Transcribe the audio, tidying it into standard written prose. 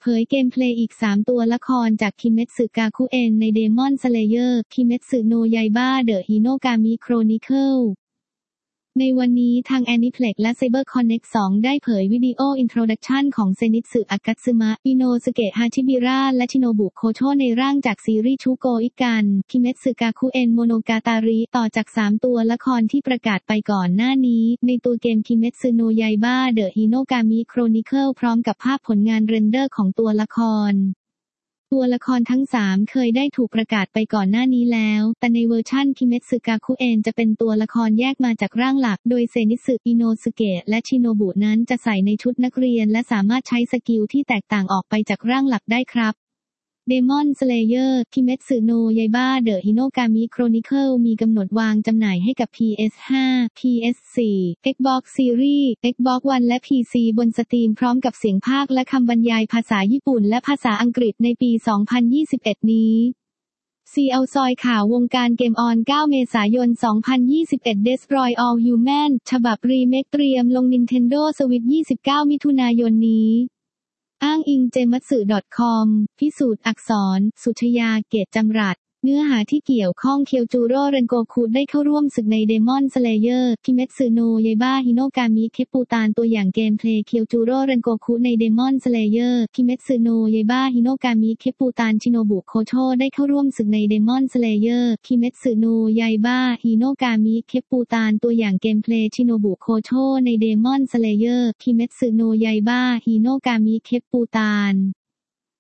เผยเกมเพลย์อีก3ตัวละครจากคิเมทสึกาคุเอ็นใน Demon Slayer คิเมทสึโนยาอิบะ The Hinokami Chronicleในวันนี้ทาง Aniplex และ CyberConnect 2 ได้เผยวิดีโออินโทรดักชันของเซนิสึอากาซึมะ อิโนสึเกะ ฮาชิบิระ และชิโนบุ โคโชในร่างจากซีรีส์ชูโกอิกัน คิเมทสึกาคุเอ็นโมโนกาตาริ ต่อจาก3ตัวละครที่ประกาศไปก่อนหน้านี้ ในตัวเกมคิเมทสึโนยาอิบะ The Hinokami Chronicle พร้อมกับภาพผลงานเรนเดอร์ของตัวละครทั้ง3เคยได้ถูกประกาศไปก่อนหน้านี้แล้วแต่ในเวอร์ชั่นคิเมทสึกาคุเอ็นจะเป็นตัวละครแยกมาจากร่างหลักโดยเซนิสึ อิโนสึเกะ และชิโนบุนั้นจะใส่ในชุดนักเรียนและสามารถใช้สกิลที่แตกต่างออกไปจากร่างหลักได้ครับDemon Slayer คิเมทสึโนยาอิบะ The Hinokami Chronicle มีกำหนดวางจำหน่ายให้กับ PS5 PS4 Xbox Series Xbox One และ PC บนสตรีมพร้อมกับเสียงพากย์และคำบรรยายภาษาญี่ปุ่นและภาษาอังกฤษในปี 2021 นี้CL ซอยข่าววงการเกมออน 9 เมษายน 2021 Destroy All Human ฉบับรีเมคเตรียมลง Nintendo Switch 29 มิถุนายนนี้อ้างอิง gematsu.com พิสูจน์อักษร สุชยา เกตจำรัดเนื้อหาที่เกี่ยวข้องเคียวจูโร่เรนโกคุได้เข้าร่วมศึกใน Demon Slayer คิเมทสึโนยาอิบะ ฮิโนกามิ เคปูตานตัวอย่างเกมเพลย์เคียวจูโร่เรนโกคุใน Demon Slayer คิเมทสึโนยาอิบะ ฮิโนกามิ เคปูตานชิโนบุ โคโชได้เข้าร่วมศึกใน Demon Slayer คิเมทสึโนยาอิบะ ฮิโนกามิ เคปูตานตัวอย่างเกมเพลย์ชิโนบุ โคโชใน Demon Slayer คิเมทสึโนยาอิบะ ฮิโนกามิ เคปูตาน